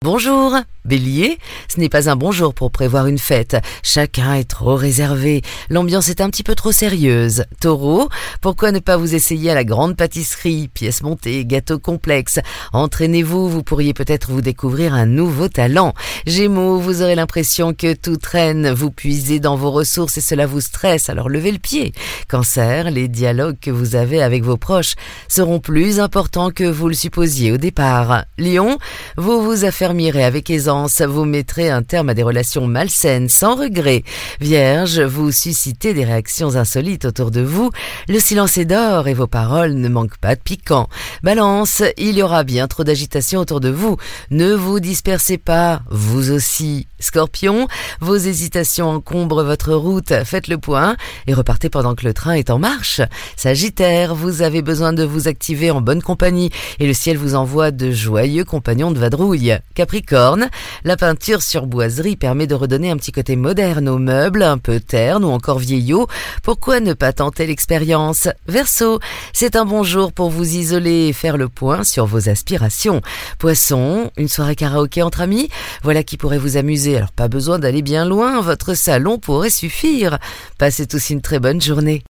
Bonjour, Bélier, ce n'est pas un bon jour pour prévoir une fête. Chacun est trop réservé, l'ambiance est un petit peu trop sérieuse. Taureau, pourquoi ne pas vous essayer à la grande pâtisserie, pièces montées, gâteaux complexes. Entraînez-vous, vous pourriez peut-être vous découvrir un nouveau talent. Gémeaux, vous aurez l'impression que tout traîne, vous puisez dans vos ressources et cela vous stresse, alors levez le pied. Cancer, les dialogues que vous avez avec vos proches seront plus importants que vous le supposiez au départ. Lion, vous vous affermirez avec aisance, vous mettrez un terme à des relations malsaines sans regret. Vierge, vous suscitez des réactions insolites autour de vous, le silence est d'or et vos paroles ne manquent pas de piquant. Balance, il y aura bien trop d'agitation autour de vous, ne vous dispersez pas, vous aussi. Scorpion, vos hésitations encombrent votre route, faites le point et repartez pendant que le train est en marche. Sagittaire, vous avez besoin de vous activer en bonne compagnie et le ciel vous envoie de joyeux compagnons de vadrouille. Capricorne, la peinture sur boiserie permet de redonner un petit côté moderne aux meubles, un peu ternes ou encore vieillots. Pourquoi ne pas tenter l'expérience? Verseau, c'est un bon jour pour vous isoler et faire le point sur vos aspirations. Poisson, une soirée karaoké entre amis, voilà qui pourrait vous amuser. Alors pas besoin d'aller bien loin, votre salon pourrait suffire. Passez tous une très bonne journée.